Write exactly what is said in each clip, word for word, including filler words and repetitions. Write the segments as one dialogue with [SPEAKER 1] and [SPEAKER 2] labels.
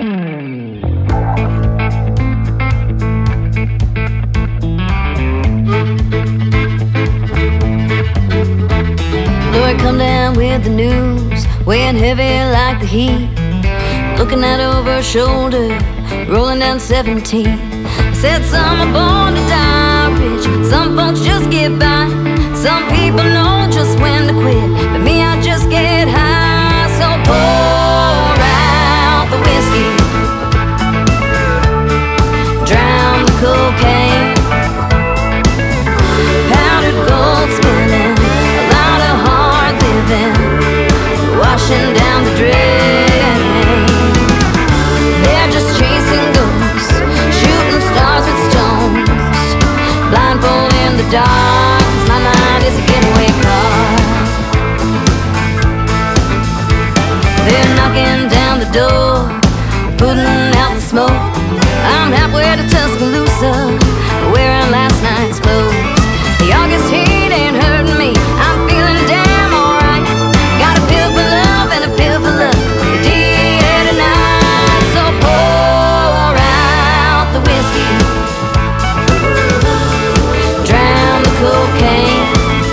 [SPEAKER 1] Lord, come down with the news, weighing heavy like the heat. Looking out over her shoulder, rolling down seventeen. I said some are born to die rich, some folks just get by. Some people know just when to quit, but me, I just get high. So pour out the whiskey, drown the cocaine, powdered gold spinning, a lot of hard living, washing down the drain. They're just chasing ghosts, shooting stars with stones, blindfold in the dark, 'cause my mind is a getaway car. They're knocking down the door, putting out the smoke. I'm halfway to Tuscaloosa, wearing last night's clothes. The August heat ain't hurting me, I'm feeling damn alright. Got a pill for love and a pill for love, the D A tonight. So pour out the whiskey, drown the cocaine,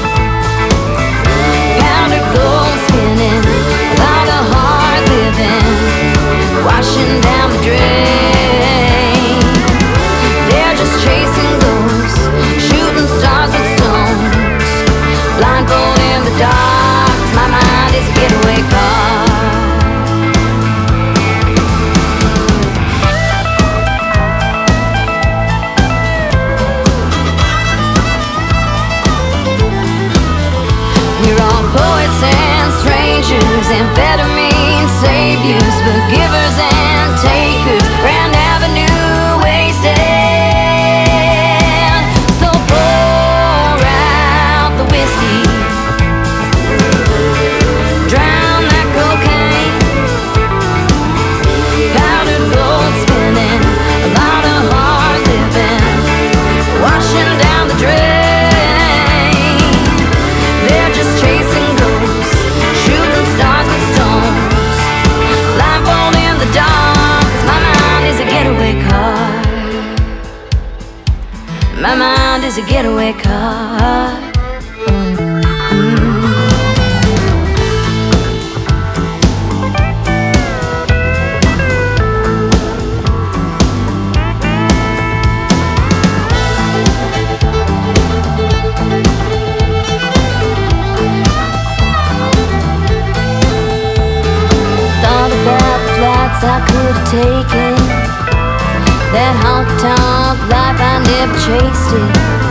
[SPEAKER 1] powdered gold spinning, a lot of hard living, washing down the drain. They're just chasing ghosts, shooting stars with stones, blindfold in the dark, 'cause my mind is a getaway car. We're all poets and strangers, amphetamine saviors, forgivers and takers, Grand Avenue wasted. So pour out the whiskey, drown that cocaine, powdered gold spinning, a lot of hard living, washing down the drain. They're just chasing ghosts, shooting stars with stones, blindfold in the dark, 'cause my mind is a getaway car. My mind is a getaway car. Mm. Thought about the flights I could have taken, that honky-tonk life, I never chased it.